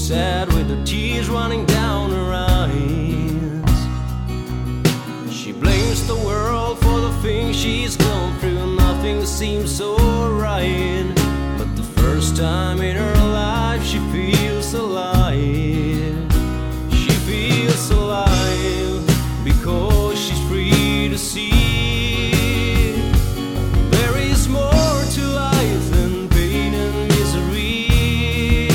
sad with the tears running down her eyes. She blames the world for the things she's gone through. Nothing seems so right, but the first time in her life she feels alive. She feels alive because she's free to see there is more to life than pain and misery.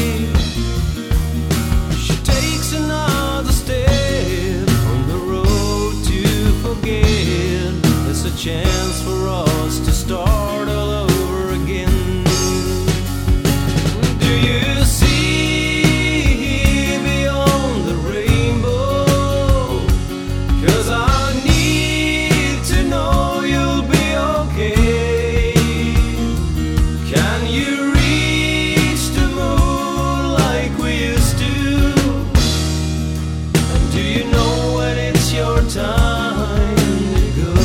She takes another step on the road to forget. There's a chance for us to start all over again. Do you see beyond the rainbow? 'Cause I need to know you'll be okay. Can you reach the moon like we used to? And do you know when it's your time to go?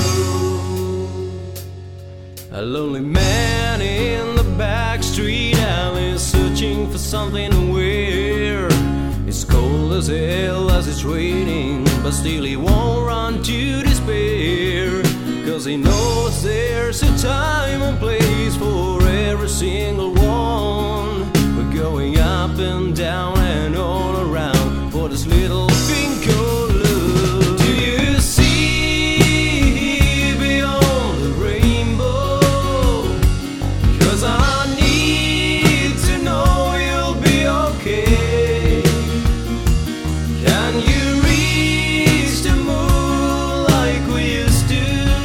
A lonely man in the back street alley, searching for something to wear. It's cold as hell as it's raining, but still he won't run to despair. 'Cause he knows there's a time and place for every single one. We're going up and down and all around for this little thing called love. Do you see beyond the rainbow? 'Cause I need to know you'll be okay. Can you reach the moon like we used to?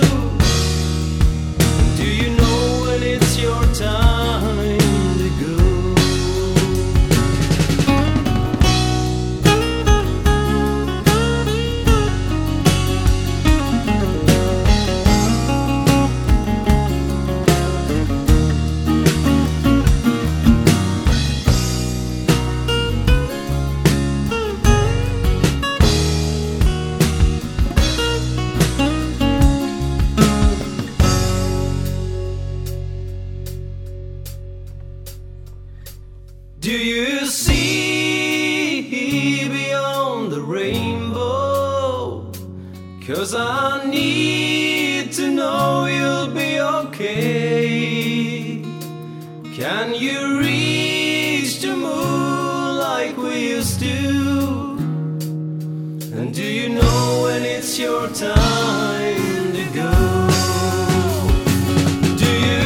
Do you know when it's your time to go? Do you see beyond the rainbow? 'Cause I need to know you'll be okay. Can you reach the moon like we used to? And do you know when it's your time to go? Do you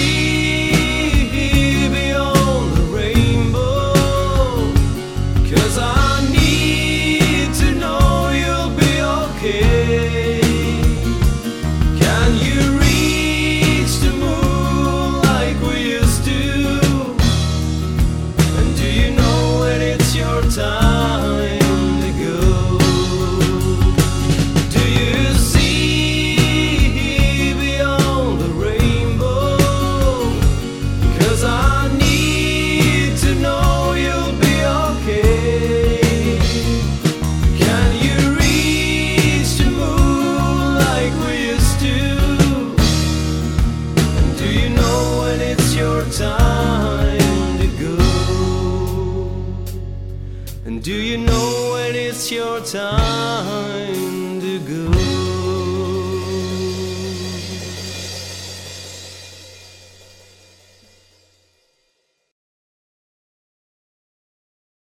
see beyond the rainbow? 'Cause I need to know you'll be okay. Can you reach the moon like we used to? And do you know when it's your time to go? Do you see beyond the rainbow? 'Cause I need to know you'll be okay. Can you reach the moon like we used to? And do you know when it's your time to go? And do you know when it's your time to go?